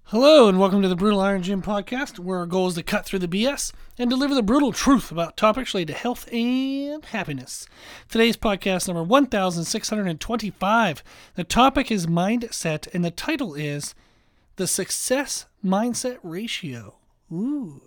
Hello and welcome to the Brutal Iron Gym podcast, where our goal is to cut through the BS and deliver the brutal truth about topics related to health and happiness. Today's podcast number 1625. The topic is mindset, and the title is the success mindset ratio. Ooh.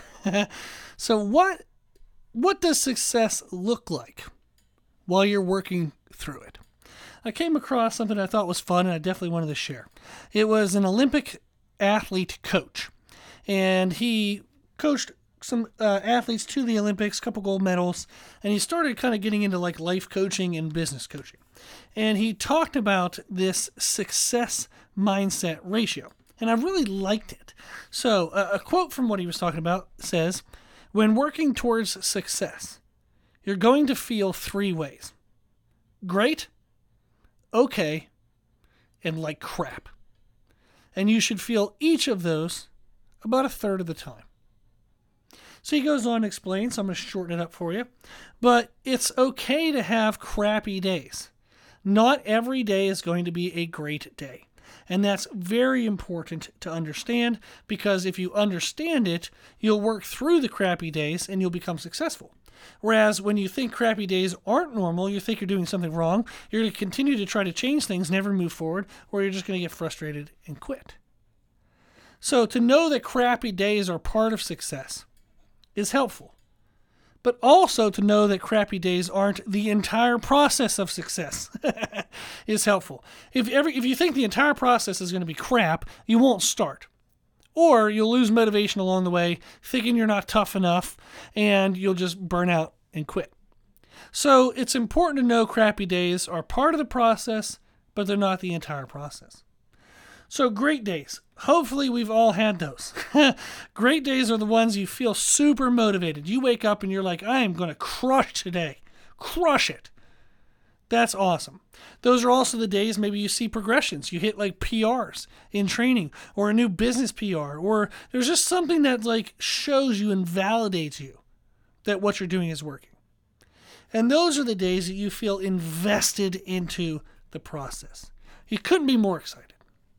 So what does success look like while you're working through it? I came across something I thought was fun, and I definitely wanted to share. It was an Olympic athlete coach, and he coached some athletes to the Olympics, a couple gold medals, and he started kind of getting into like life coaching and business coaching. And he talked about this success mindset ratio, and I really liked it. So a quote from what he was talking about says, "When working towards success, you're going to feel three ways: great, okay, and like crap. And you should feel each of those about a third of the time." So he goes on to explain, so I'm going to shorten it up for you. But it's okay to have crappy days. Not every day is going to be a great day. And that's very important to understand, because if you understand it, you'll work through the crappy days and you'll become successful. Whereas when you think crappy days aren't normal, you think you're doing something wrong, you're going to continue to try to change things, never move forward, or you're just going to get frustrated and quit. So to know that crappy days are part of success is helpful. But also to know that crappy days aren't the entire process of success is helpful. If you think the entire process is going to be crap, you won't start. Or you'll lose motivation along the way, thinking you're not tough enough, and you'll just burn out and quit. So it's important to know crappy days are part of the process, but they're not the entire process. So great days. Hopefully we've all had those. Great days are the ones you feel super motivated. You wake up and you're like, I am going to crush today. Crush it. That's awesome. Those are also the days maybe you see progressions. You hit like PRs in training, or a new business PR, or there's just something that like shows you and validates you that what you're doing is working. And those are the days that you feel invested into the process. You couldn't be more excited.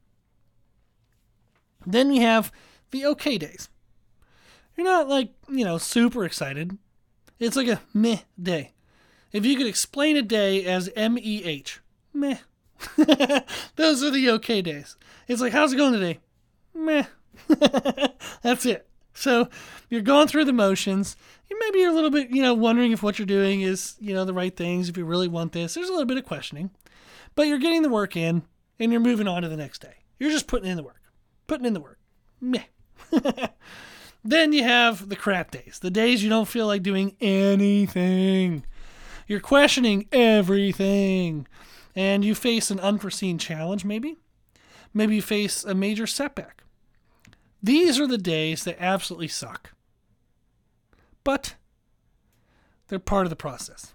Then we have the okay days. You're not like, super excited. It's like a meh day. If you could explain a day as MEH, meh. Those are the okay days. It's like, how's it going today? Meh. That's it. So you're going through the motions. Maybe you're a little bit, wondering if what you're doing is, the right things, if you really want this. There's a little bit of questioning. But you're getting the work in, and you're moving on to the next day. You're just putting in the work. Meh. Then you have the crap days. The days you don't feel like doing anything. You're questioning everything, and you face an unforeseen challenge, maybe. Maybe you face a major setback. These are the days that absolutely suck. But they're part of the process.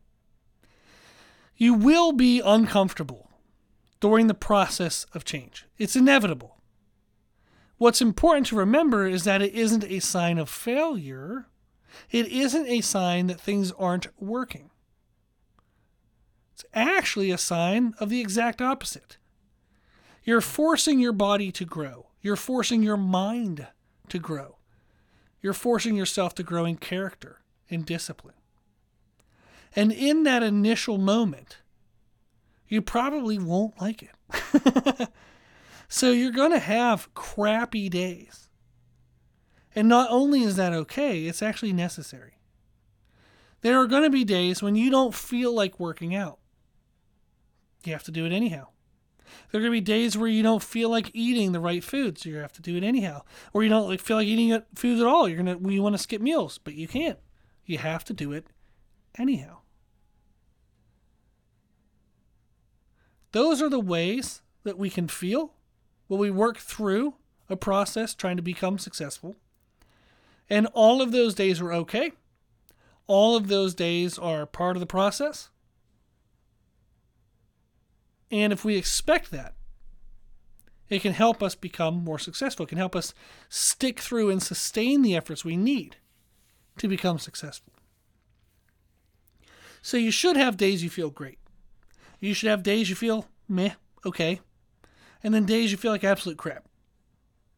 You will be uncomfortable during the process of change. It's inevitable. What's important to remember is that it isn't a sign of failure. It isn't a sign that things aren't working. It's actually a sign of the exact opposite. You're forcing your body to grow. You're forcing your mind to grow. You're forcing yourself to grow in character and discipline. And in that initial moment, you probably won't like it. So you're going to have crappy days. And not only is that okay, it's actually necessary. There are going to be days when you don't feel like working out. You have to do it anyhow. There are going to be days where you don't feel like eating the right food, so you have to do it anyhow. Or you don't feel like eating food at all. You want to skip meals, but you can't. You have to do it anyhow. Those are the ways that we can feel when we work through a process trying to become successful. And all of those days are okay. All of those days are part of the process. And if we expect that, it can help us become more successful. It can help us stick through and sustain the efforts we need to become successful. So you should have days you feel great. You should have days you feel meh, okay. And then days you feel like absolute crap.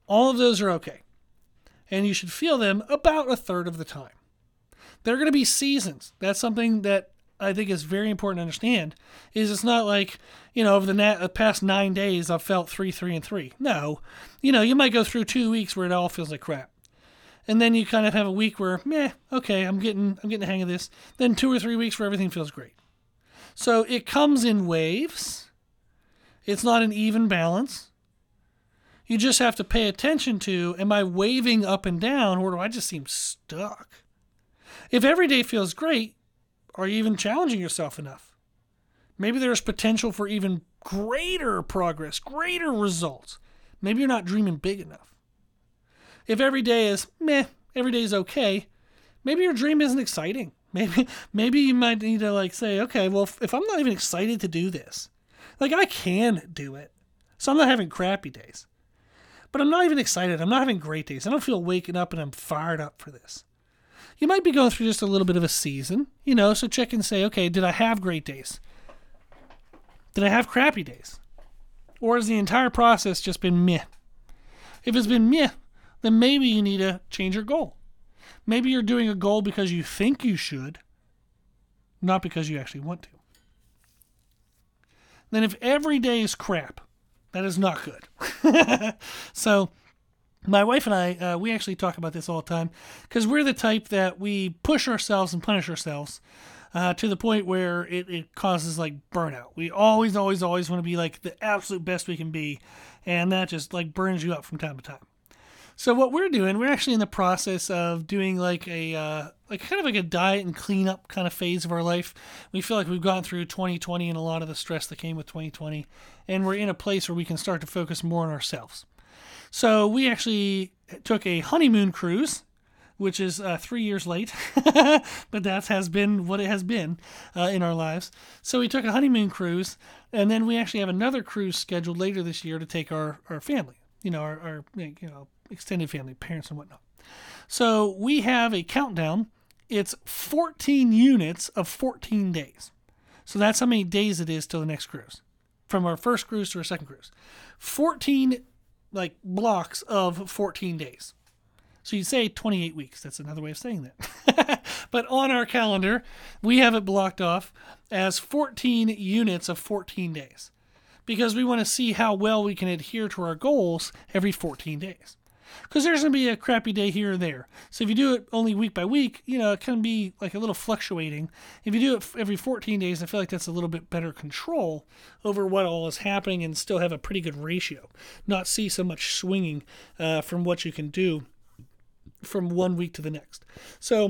All of those are okay. And you should feel them about a third of the time. There are going to be seasons. That's something that I think is very important to understand, is it's not like, over the past 9 days I've felt 3, 3, and 3. No. You might go through 2 weeks where it all feels like crap. And then you kind of have a week where, okay, I'm getting the hang of this. Then 2 or 3 weeks where everything feels great. So it comes in waves. It's not an even balance. You just have to pay attention to, am I waving up and down, or do I just seem stuck? If every day feels great, are you even challenging yourself enough? Maybe there's potential for even greater progress, greater results. Maybe you're not dreaming big enough. If every day is every day is okay, maybe your dream isn't exciting. Maybe you might need to say, okay, well, if I'm not even excited to do this, I can do it. So I'm not having crappy days. But I'm not even excited. I'm not having great days. I don't feel waking up and I'm fired up for this. You might be going through just a little bit of a season, so check and say, okay, did I have great days? Did I have crappy days? Or has the entire process just been meh? If it's been meh, then maybe you need to change your goal. Maybe you're doing a goal because you think you should, not because you actually want to. Then if every day is crap, that is not good. So my wife and I, we actually talk about this all the time because we're the type that we push ourselves and punish ourselves to the point where it causes burnout. We always want to be the absolute best we can be, and that just burns you up from time to time. So what we're doing, we're actually in the process of doing a kind of a diet and cleanup kind of phase of our life. We feel like we've gone through 2020 and a lot of the stress that came with 2020, and we're in a place where we can start to focus more on ourselves. So we actually took a honeymoon cruise, which is 3 years late, but that has been what it has been in our lives. So we took a honeymoon cruise, and then we actually have another cruise scheduled later this year to take our family, our extended family, parents and whatnot. So we have a countdown. It's 14 units of 14 days. So that's how many days it is till the next cruise. From our first cruise to our second cruise. 14 blocks of 14 days. So you'd say 28 weeks. That's another way of saying that. But on our calendar, we have it blocked off as 14 units of 14 days. Because we want to see how well we can adhere to our goals every 14 days. Because there's going to be a crappy day here or there. So if you do it only week by week, it can be a little fluctuating. If you do it every 14 days, I feel like that's a little bit better control over what all is happening and still have a pretty good ratio. Not see so much swinging from what you can do from 1 week to the next. So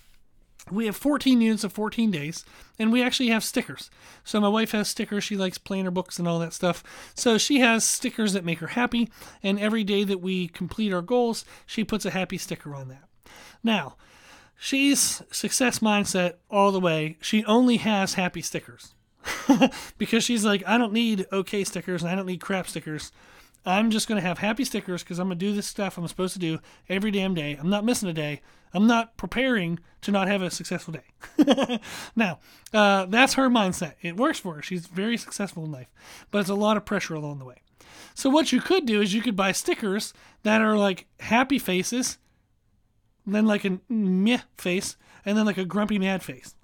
we have 14 units of 14 days, and we actually have stickers. So my wife has stickers. She likes planner books and all that stuff. So she has stickers that make her happy, and every day that we complete our goals, she puts a happy sticker on that. Now, she's success mindset all the way. She only has happy stickers because she's like, I don't need okay stickers, and I don't need crap stickers. I'm just going to have happy stickers because I'm going to do this stuff I'm supposed to do every damn day. I'm not missing a day. I'm not preparing to not have a successful day. Now, that's her mindset. It works for her. She's very successful in life, but it's a lot of pressure along the way. So what you could do is you could buy stickers that are happy faces, then a meh face, and then a grumpy mad face.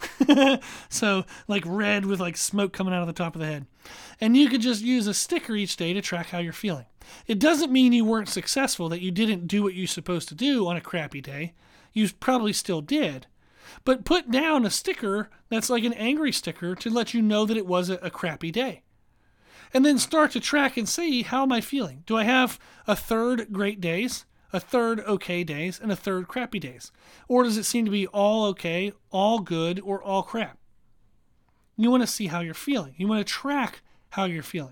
So red with smoke coming out of the top of the head. And you could just use a sticker each day to track how you're feeling. It doesn't mean you weren't successful, that you didn't do what you're supposed to do on a crappy day. You probably still did. But put down a sticker that's an angry sticker to let you know that it was a crappy day. And then start to track and see, how am I feeling? Do I have a third great days, a third okay days, and a third crappy days? Or does it seem to be all okay, all good, or all crap? You want to see how you're feeling. You want to track how you're feeling.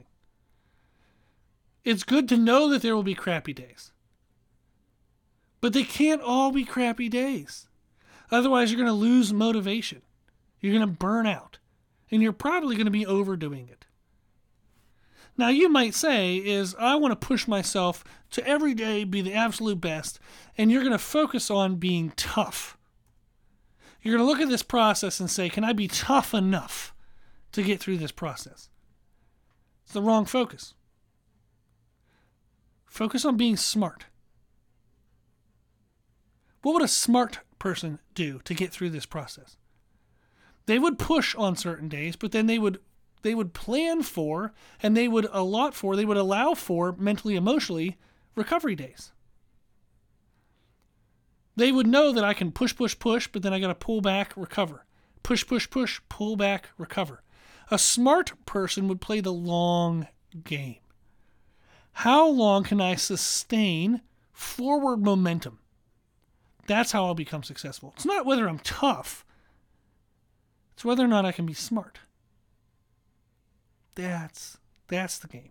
It's good to know that there will be crappy days. But they can't all be crappy days. Otherwise, you're going to lose motivation. You're going to burn out. And you're probably going to be overdoing it. Now, you might say I want to push myself to every day be the absolute best, and you're going to focus on being tough. You're going to look at this process and say, can I be tough enough to get through this process? It's the wrong focus. Focus on being smart. What would a smart person do to get through this process? They would push on certain days, but then they would plan for, and they would allow for mentally, emotionally recovery days. They would know that I can push, but then I got to pull back, recover. Push, pull back, recover. A smart person would play the long game. How long can I sustain forward momentum? That's how I'll become successful. It's not whether I'm tough. It's whether or not I can be smart. That's the game.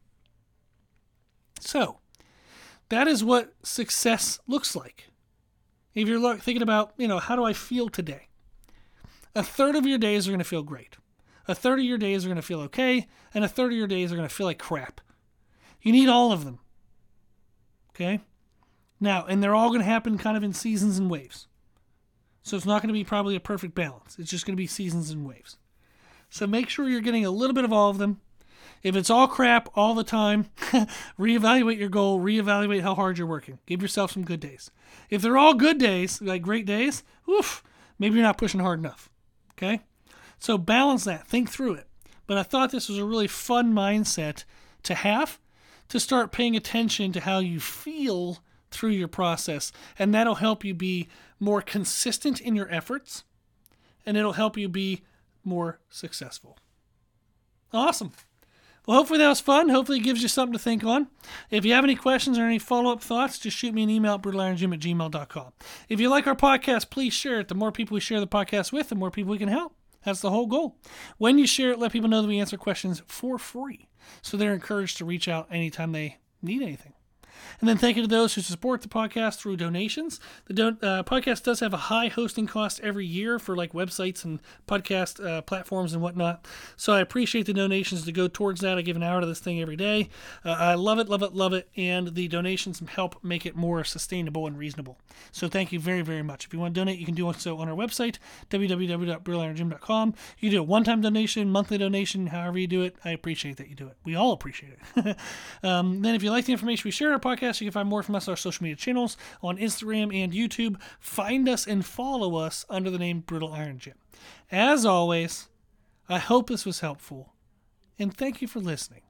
So, that is what success looks like. If you're thinking about, how do I feel today? A third of your days are going to feel great. A third of your days are going to feel okay. And a third of your days are going to feel like crap. You need all of them. Okay? Now, and they're all going to happen kind of in seasons and waves. So it's not going to be probably a perfect balance. It's just going to be seasons and waves. So make sure you're getting a little bit of all of them. If it's all crap all the time, reevaluate your goal, reevaluate how hard you're working. Give yourself some good days. If they're all good days, like great days, maybe you're not pushing hard enough. Okay? So balance that. Think through it. But I thought this was a really fun mindset to have, to start paying attention to how you feel through your process. And that'll help you be more consistent in your efforts. And it'll help you be more successful. Awesome. Well, hopefully that was fun. Hopefully it gives you something to think on. If you have any questions or any follow-up thoughts, just shoot me an email at brutalirongym@gmail.com. If you like our podcast, please share it. The more people we share the podcast with, the more people we can help. That's the whole goal. When you share it, let people know that we answer questions for free, so they're encouraged to reach out anytime they need anything. And then thank you to those who support the podcast through donations. The podcast does have a high hosting cost every year for like websites and podcast platforms and whatnot. So I appreciate the donations to go towards that. I give an hour to this thing every day. I love it. And the donations help make it more sustainable and reasonable. So thank you very, very much. If you want to donate, you can do so on our website, www.brutalirongym.com. You can do a one-time donation, monthly donation, however you do it. I appreciate that you do it. We all appreciate it. Then if you like the information we share in our podcast, you can find more from us on our social media channels on Instagram and YouTube. Find us and follow us under the name Brutal Iron Gym. As always, I hope this was helpful, and thank you for listening.